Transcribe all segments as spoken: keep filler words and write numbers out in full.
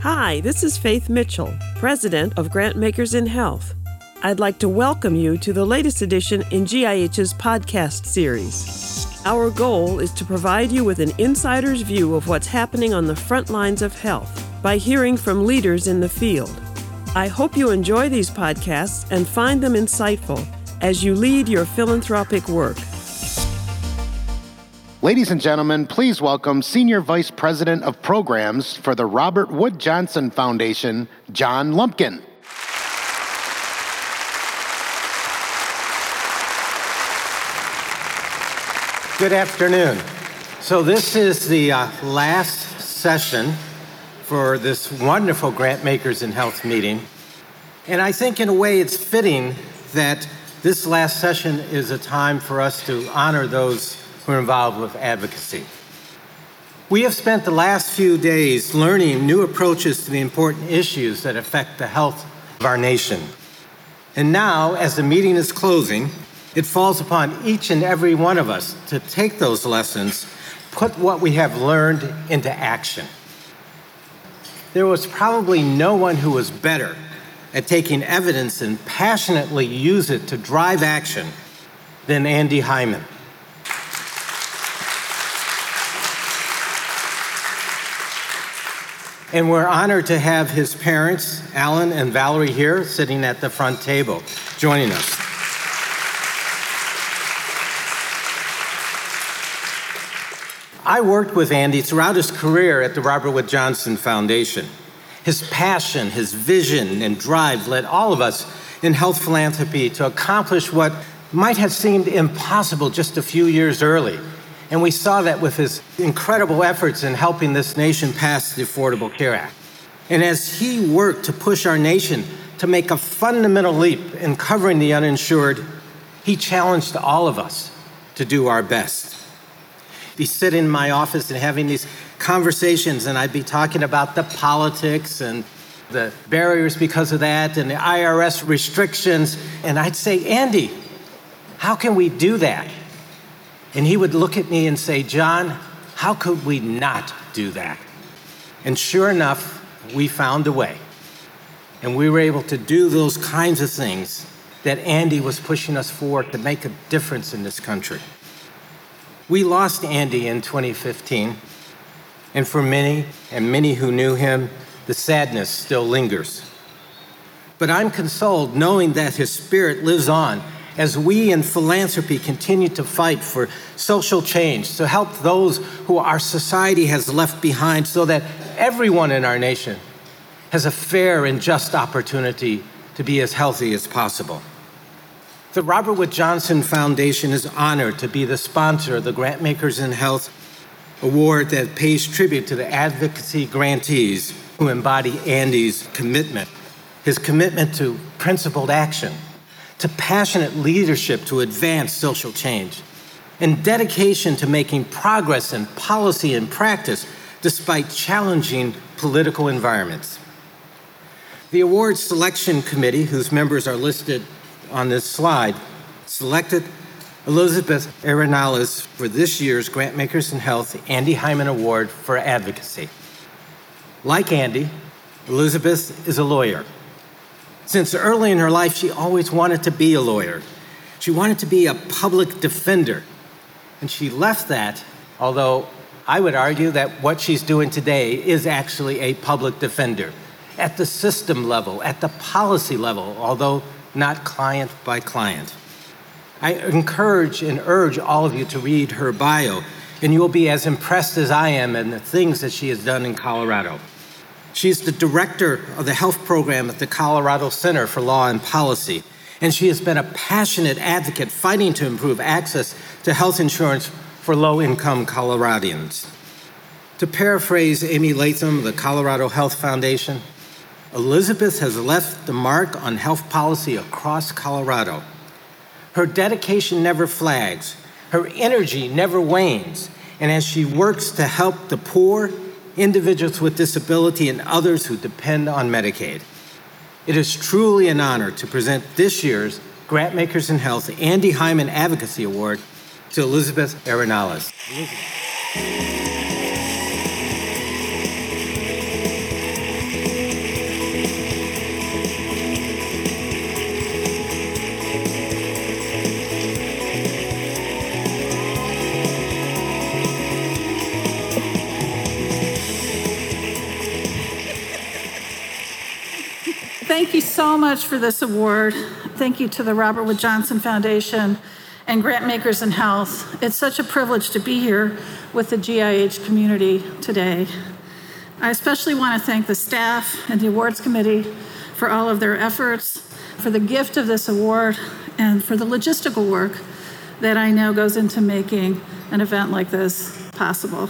Hi, this is Faith Mitchell, President of Grantmakers in Health. I'd like to welcome you to the latest edition in G I H's podcast series. Our goal is to provide you with an insider's view of what's happening on the front lines of health by hearing from leaders in the field. I hope you enjoy these podcasts and find them insightful as you lead your philanthropic work. Ladies and gentlemen, please welcome Senior Vice President of Programs for the Robert Wood Johnson Foundation, John Lumpkin. Good afternoon. So this is the uh, last session for this wonderful Grantmakers in Health meeting. And I think in a way it's fitting that this last session is a time for us to honor those who are involved with advocacy. We have spent the last few days learning new approaches to the important issues that affect the health of our nation. And now, as the meeting is closing, it falls upon each and every one of us to take those lessons, put what we have learned into action. There was probably no one who was better at taking evidence and passionately use it to drive action than Andy Hyman. And we're honored to have his parents, Alan and Valerie, here sitting at the front table, joining us. I worked with Andy throughout his career at the Robert Wood Johnson Foundation. His passion, his vision, and drive led all of us in health philanthropy to accomplish what might have seemed impossible just a few years early. And we saw that with his incredible efforts in helping this nation pass the Affordable Care Act. And as he worked to push our nation to make a fundamental leap in covering the uninsured, he challenged all of us to do our best. Be sitting in my office and having these conversations, and I'd be talking about the politics and the barriers because of that and the I R S restrictions. And I'd say, Andy, how can we do that? And he would look at me and say, John, how could we not do that? And sure enough, we found a way. And we were able to do those kinds of things that Andy was pushing us forward to make a difference in this country. We lost Andy in twenty fifteen, and for many, and many who knew him, the sadness still lingers. But I'm consoled knowing that his spirit lives on as we in philanthropy continue to fight for social change, to help those who our society has left behind so that everyone in our nation has a fair and just opportunity to be as healthy as possible. The Robert Wood Johnson Foundation is honored to be the sponsor of the Grantmakers in Health Award that pays tribute to the advocacy grantees who embody Andy's commitment, his commitment to principled action, to passionate leadership to advance social change, and dedication to making progress in policy and practice despite challenging political environments. The award selection committee, whose members are listed on this slide, selected Elizabeth Arenales for this year's Grantmakers in Health Andy Hyman Award for Advocacy. Like Andy, Elizabeth is a lawyer. Since early in her life, she always wanted to be a lawyer. She wanted to be a public defender. And she left that, although I would argue that what she's doing today is actually a public defender at the system level, at the policy level, although not client by client. I encourage and urge all of you to read her bio, and you will be as impressed as I am in the things that she has done in Colorado. She's the director of the health program at the Colorado Center for Law and Policy, and she has been a passionate advocate fighting to improve access to health insurance for low-income Coloradians. To paraphrase Amy Latham of the Colorado Health Foundation, Elizabeth has left the mark on health policy across Colorado. Her dedication never flags, her energy never wanes, and as she works to help the poor, individuals with disability, and others who depend on Medicaid. It is truly an honor to present this year's Grantmakers in Health Andy Hyman Advocacy Award to Elizabeth Arenales. Elizabeth. Thank you so much for this award. Thank you to the Robert Wood Johnson Foundation and Grant Makers in Health. It's such a privilege to be here with the G I H community today. I especially want to thank the staff and the awards committee for all of their efforts, for the gift of this award, and for the logistical work that I know goes into making an event like this possible.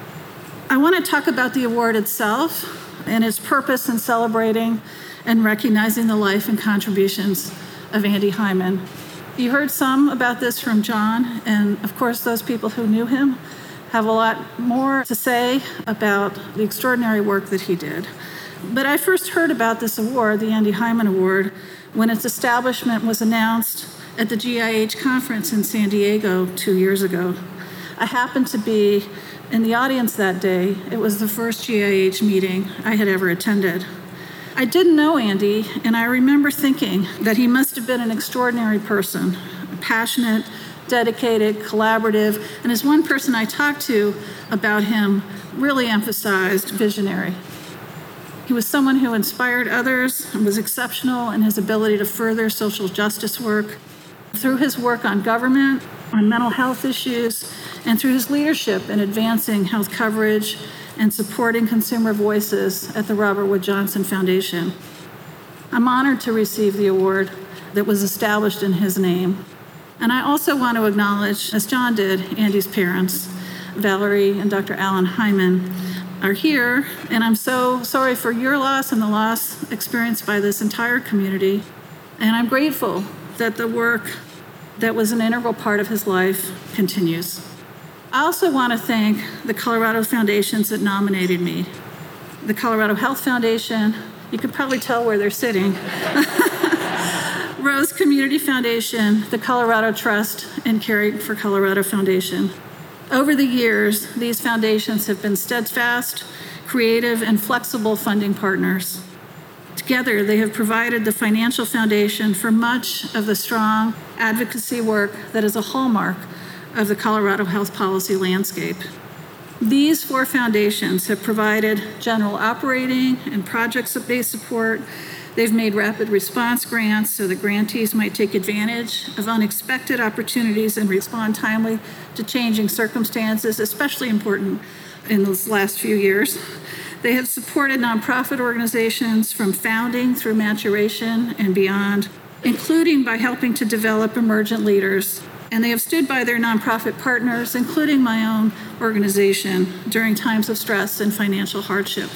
I want to talk about the award itself and its purpose in celebrating and recognizing the life and contributions of Andy Hyman. You heard some about this from John, and of course those people who knew him have a lot more to say about the extraordinary work that he did. But I first heard about this award, the Andy Hyman Award, when its establishment was announced at the G I H conference in San Diego two years ago. I happened to be in the audience that day. It was the first G I H meeting I had ever attended. I didn't know Andy, and I remember thinking that he must have been an extraordinary person, passionate, dedicated, collaborative, and as one person I talked to about him really emphasized, visionary. He was someone who inspired others and was exceptional in his ability to further social justice work through his work on government, on mental health issues, and through his leadership in advancing health coverage and supporting consumer voices at the Robert Wood Johnson Foundation. I'm honored to receive the award that was established in his name. And I also want to acknowledge, as John did, Andy's parents, Valerie and Doctor Alan Hyman, are here, and I'm so sorry for your loss and the loss experienced by this entire community. And I'm grateful that the work that was an integral part of his life continues. I also want to thank the Colorado foundations that nominated me. The Colorado Health Foundation, you can probably tell where they're sitting. Rose Community Foundation, the Colorado Trust, and Caring for Colorado Foundation. Over the years, these foundations have been steadfast, creative, and flexible funding partners. Together, they have provided the financial foundation for much of the strong advocacy work that is a hallmark of the Colorado health policy landscape. These four foundations have provided general operating and project-based support. They've made rapid response grants so that grantees might take advantage of unexpected opportunities and respond timely to changing circumstances, especially important in those last few years. They have supported nonprofit organizations from founding through maturation and beyond, including by helping to develop emergent leaders. And they have stood by their nonprofit partners, including my own organization, during times of stress and financial hardship.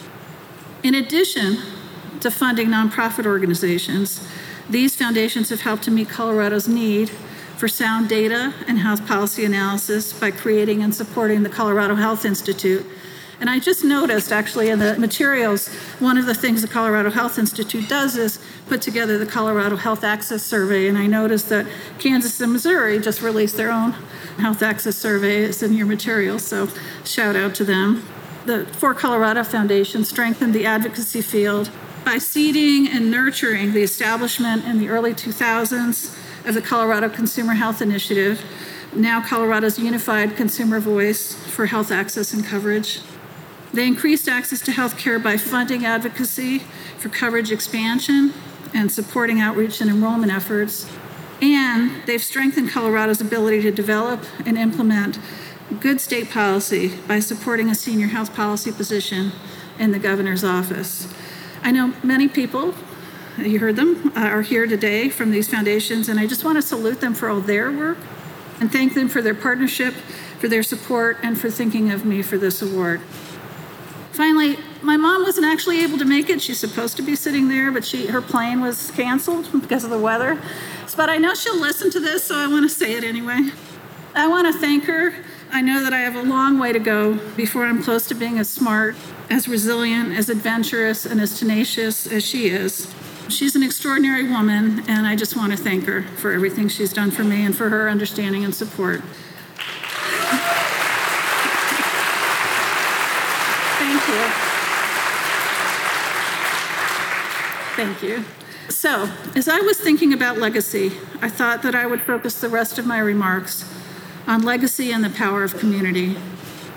In addition to funding nonprofit organizations, these foundations have helped to meet Colorado's need for sound data and health policy analysis by creating and supporting the Colorado Health Institute. And I just noticed, actually, in the materials, one of the things the Colorado Health Institute does is put together the Colorado Health Access Survey. And I noticed that Kansas and Missouri just released their own Health Access Survey. It's in your materials, so shout out to them. The four Colorado Foundations strengthened the advocacy field by seeding and nurturing the establishment in the early two thousands of the Colorado Consumer Health Initiative, now Colorado's unified consumer voice for health access and coverage. They increased access to health care by funding advocacy for coverage expansion and supporting outreach and enrollment efforts. And they've strengthened Colorado's ability to develop and implement good state policy by supporting a senior health policy position in the governor's office. I know many people, you heard them, uh, are here today from these foundations, and I just want to salute them for all their work and thank them for their partnership, for their support, and for thinking of me for this award. Finally, my mom wasn't actually able to make it. She's supposed to be sitting there, but she her plane was canceled because of the weather. But I know she'll listen to this, so I want to say it anyway. I want to thank her. I know that I have a long way to go before I'm close to being as smart, as resilient, as adventurous, and as tenacious as she is. She's an extraordinary woman, and I just want to thank her for everything she's done for me and for her understanding and support. Thank you. Thank you. So, as I was thinking about legacy, I thought that I would focus the rest of my remarks on legacy and the power of community.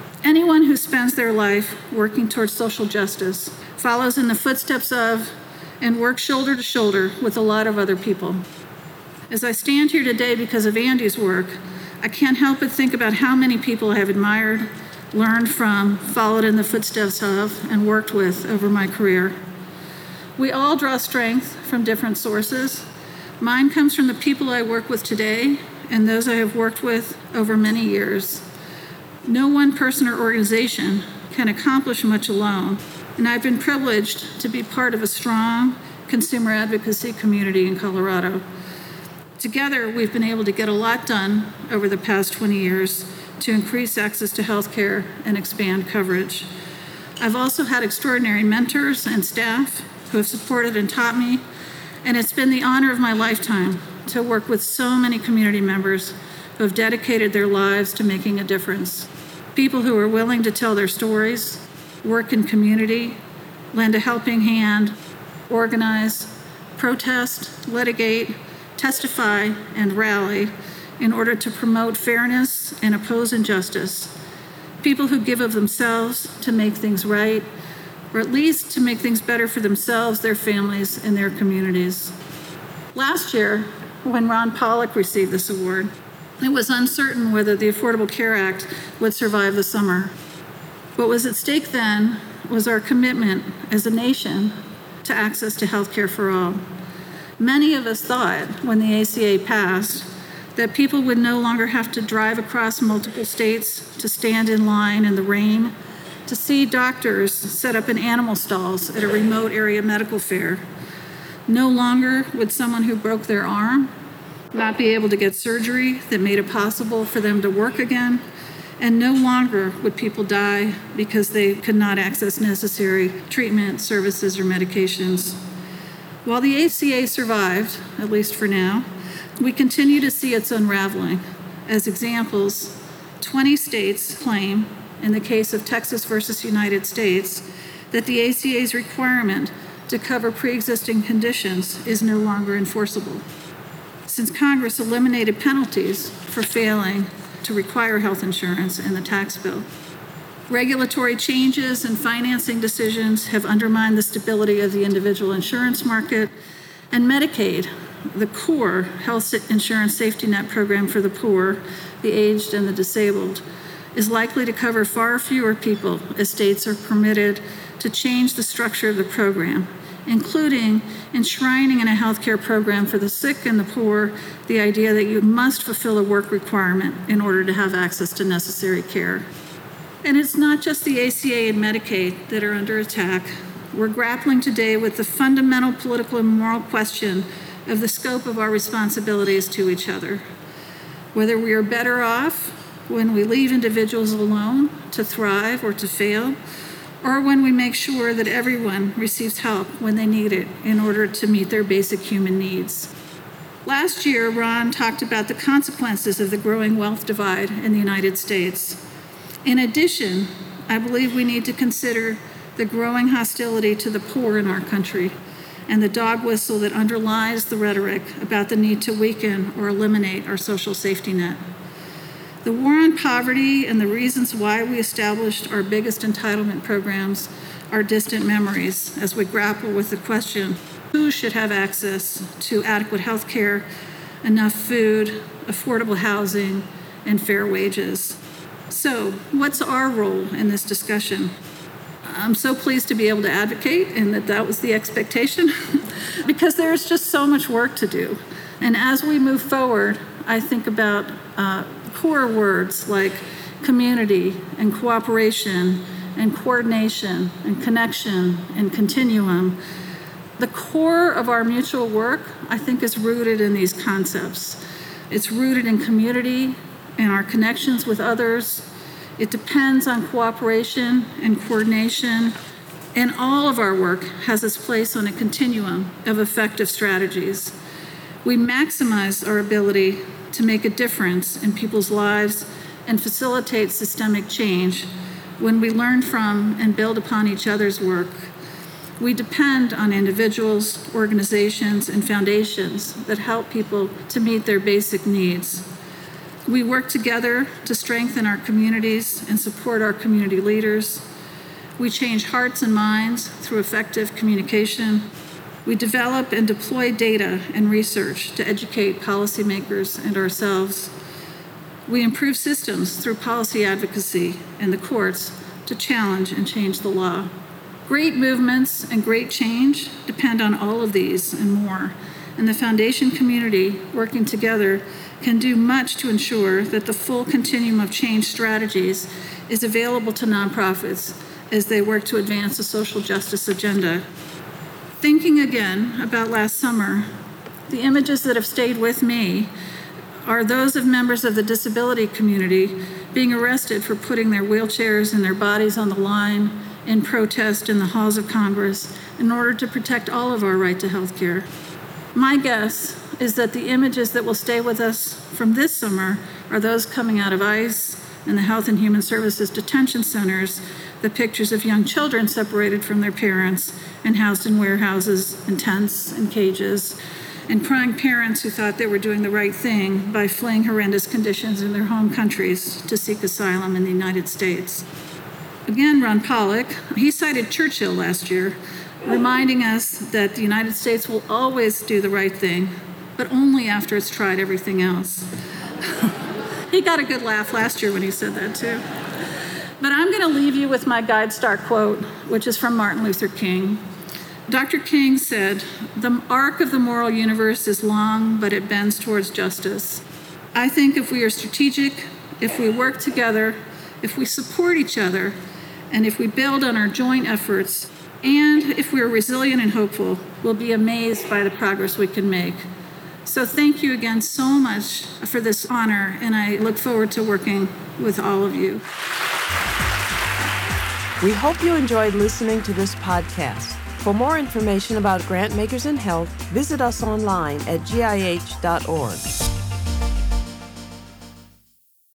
Anyone who spends their life working towards social justice follows in the footsteps of and work shoulder to shoulder with a lot of other people. As I stand here today because of Andy's work, I can't help but think about how many people I have admired, learned from, followed in the footsteps of, and worked with over my career. We all draw strength from different sources. Mine comes from the people I work with today and those I have worked with over many years. No one person or organization can accomplish much alone, and I've been privileged to be part of a strong consumer advocacy community in Colorado. Together, we've been able to get a lot done over the past twenty years to increase access to health care and expand coverage. I've also had extraordinary mentors and staff who have supported and taught me, and it's been the honor of my lifetime to work with so many community members who have dedicated their lives to making a difference. People who are willing to tell their stories, work in community, lend a helping hand, organize, protest, litigate, testify, and rally in order to promote fairness and oppose injustice. People who give of themselves to make things right, or at least to make things better for themselves, their families, and their communities. Last year, when Ron Pollock received this award, it was uncertain whether the Affordable Care Act would survive the summer. What was at stake then was our commitment as a nation to access to health care for all. Many of us thought, when the A C A passed, that people would no longer have to drive across multiple states to stand in line in the rain, to see doctors set up in animal stalls at a remote area medical fair. No longer would someone who broke their arm not be able to get surgery that made it possible for them to work again, and no longer would people die because they could not access necessary treatment, services, or medications. While the A C A survived, at least for now, we continue to see its unraveling. As examples, twenty states claim, in the case of Texas versus United States, that the A C A's requirement to cover pre-existing conditions is no longer enforceable, since Congress eliminated penalties for failing to require health insurance in the tax bill. Regulatory changes and financing decisions have undermined the stability of the individual insurance market, and Medicaid, the core health insurance safety net program for the poor, the aged, and the disabled, is likely to cover far fewer people as states are permitted to change the structure of the program, including enshrining in a healthcare program for the sick and the poor the idea that you must fulfill a work requirement in order to have access to necessary care. And it's not just the A C A and Medicaid that are under attack. We're grappling today with the fundamental political and moral question of the scope of our responsibilities to each other. Whether we are better off when we leave individuals alone to thrive or to fail, or when we make sure that everyone receives help when they need it in order to meet their basic human needs. Last year, Ron talked about the consequences of the growing wealth divide in the United States. In addition, I believe we need to consider the growing hostility to the poor in our country and the dog whistle that underlies the rhetoric about the need to weaken or eliminate our social safety net. The war on poverty and the reasons why we established our biggest entitlement programs are distant memories as we grapple with the question, who should have access to adequate health care, enough food, affordable housing, and fair wages? So, what's our role in this discussion? I'm so pleased to be able to advocate and that that was the expectation because there's just so much work to do. And as we move forward, I think about uh, core words like community and cooperation and coordination and connection and continuum. The core of our mutual work, I think, is rooted in these concepts. It's rooted in community and our connections with others. It depends on cooperation and coordination, and all of our work has its place on a continuum of effective strategies. We maximize our ability to make a difference in people's lives and facilitate systemic change when we learn from and build upon each other's work. We depend on individuals, organizations, and foundations that help people to meet their basic needs. We work together to strengthen our communities and support our community leaders. We change hearts and minds through effective communication. We develop and deploy data and research to educate policymakers and ourselves. We improve systems through policy advocacy and the courts to challenge and change the law. Great movements and great change depend on all of these and more, and the foundation community working together can do much to ensure that the full continuum of change strategies is available to nonprofits as they work to advance a social justice agenda. Thinking again about last summer, the images that have stayed with me are those of members of the disability community being arrested for putting their wheelchairs and their bodies on the line in protest in the halls of Congress in order to protect all of our right to health care. My guess is that the images that will stay with us from this summer are those coming out of ICE and the Health and Human Services detention centers, the pictures of young children separated from their parents and housed in warehouses and tents and cages, and crying parents who thought they were doing the right thing by fleeing horrendous conditions in their home countries to seek asylum in the United States. Again, Ron Pollock, he cited Churchill last year, reminding us that the United States will always do the right thing, but only after it's tried everything else. He got a good laugh last year when he said that too. But I'm going to leave you with my Guide Star quote, which is from Martin Luther King. Doctor King said, "The arc of the moral universe is long, but it bends towards justice." I think if we are strategic, if we work together, if we support each other, and if we build on our joint efforts, and if we are resilient and hopeful, we'll be amazed by the progress we can make. So thank you again so much for this honor, and I look forward to working with all of you. We hope you enjoyed listening to this podcast. For more information about Grantmakers in Health, visit us online at G I H dot org.